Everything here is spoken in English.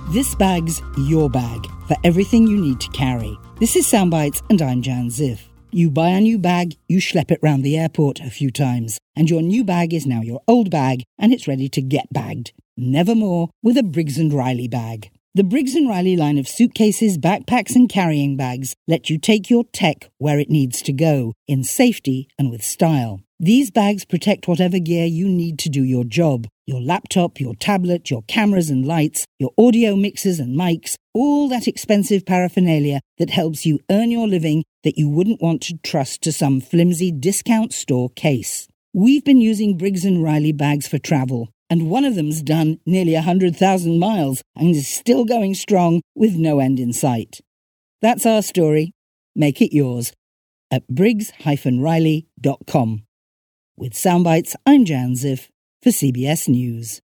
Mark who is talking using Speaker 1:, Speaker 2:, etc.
Speaker 1: This bag's your bag for everything you need to carry. This is Soundbites and I'm Jan Ziff. You buy a new bag, you schlep it round the airport a few times, and your new bag is now your old bag and it's ready to get bagged. Never more with a Briggs & Riley bag. The Briggs & Riley line of suitcases, backpacks and carrying bags let you take your tech where it needs to go, in safety and with style. These bags protect whatever gear you need to do your job. Your laptop, your tablet, your cameras and lights, your audio mixers and mics, all that expensive paraphernalia that helps you earn your living that you wouldn't want to trust to some flimsy discount store case. We've been using Briggs & Riley bags for travel, and one of them's done nearly 100,000 miles and is still going strong with no end in sight. That's our story. Make it yours at briggs-riley.com. With Soundbites, I'm Jan Ziff for CBS News.